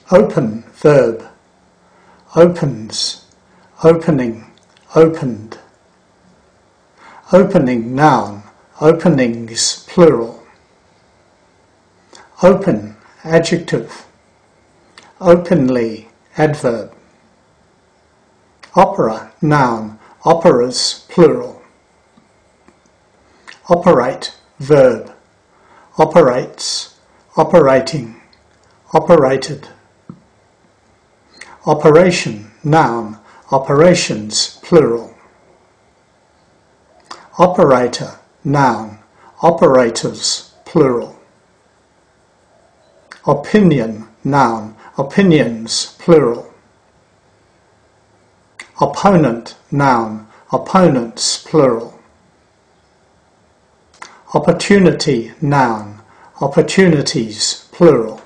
Open, verb. Opens, opening, opened. Opening, noun. Openings, plural. Open, adjective. Openly, adverb. Opera, noun. Operas, plural. Operate, verb. Operates, operating, operated. Operation, noun. Operations, plural. Operator, noun. Operators, plural. Opinion, noun. Opinions, plural. Opponent, noun. Opponents, plural. Opportunity, noun. Opportunities, plural.